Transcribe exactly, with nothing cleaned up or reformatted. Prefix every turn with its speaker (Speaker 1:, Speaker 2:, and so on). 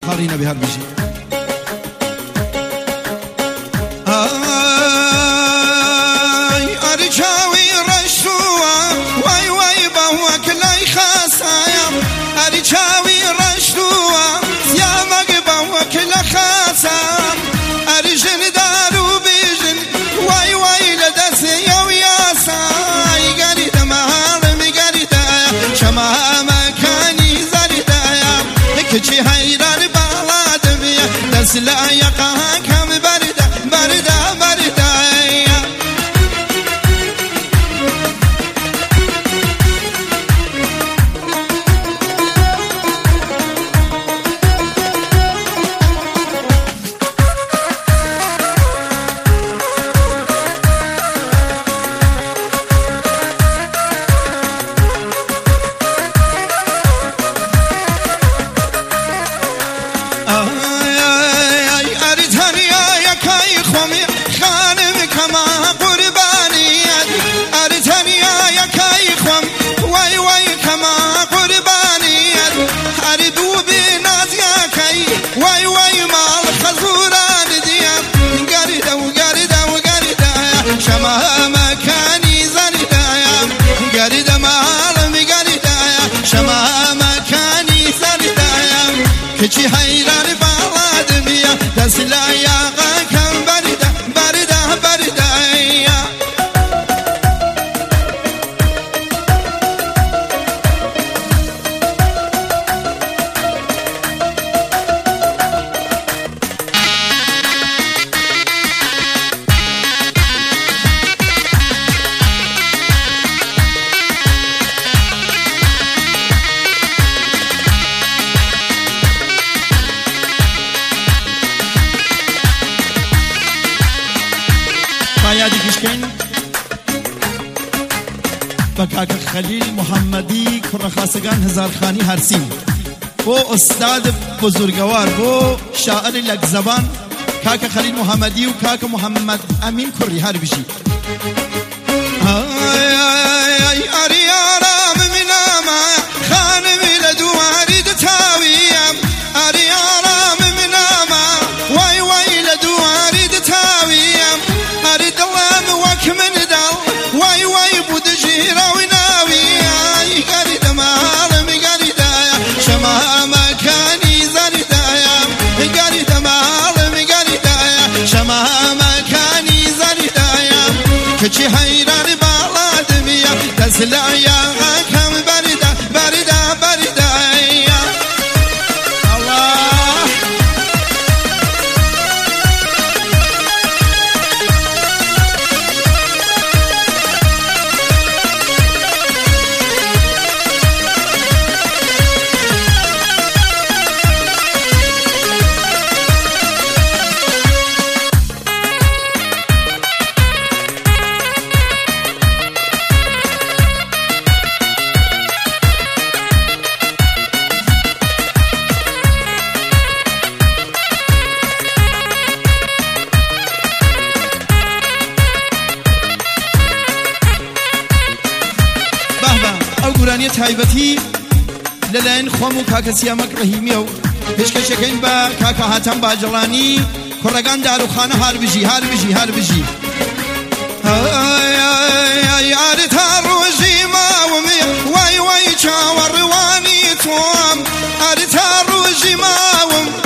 Speaker 1: خارينا بهالبشي أرجاوي رشوا واي واي بهوك لاي خاصايا أرجاوي رشوا يا مقبوك لخاصا أرجن دارو بيجن واي واي لدسي ويا ساي قريد مهارم قريد شما مكاني زريد كجي هيران بالاد بيا دس لا يقع كم برد برد برد واي واي مال خزوران دياب قريدة وقريدة وقريدة شما مكاني زريدة قريدة مال مقريدة شما مكاني زريدة كجي حيران بالاد بيا دسلا يا غاكم بردة بردة بردة یادی کشکن بکاک خلیل محمدی کرخاسگان هزارخانی هرسین بو استاد بزرگوار بو شاعر لک زبان کاک خلیل محمدی و کاک محمد امین کری هر بشی آی آی آی آریارام مناما خانمی لدواری دتاویم آریارام مناما وای وای لدواری دتاویم أريد الله وكمن دل واي واي بود جيرا وناوي قريد مالم قريد شما مكاني زريد قريد مالم قريد شما مكاني زريد كجي حيران بالاد بيا تسلا يا غاكم بريد بريد بريد گورانی تایبەتی لەلایەن خۆم و کاکە سیامەک ڕەهیمیە و پێشکەشەکەین بە کاکە هاتەم باجەڵانی کوڕەکان داروخانە هەربژی هەربژی هەربژی یاری تا ڕۆژی ماوم وای وای چاوەڕوانی تۆم ئەری تا ڕۆژی ماوم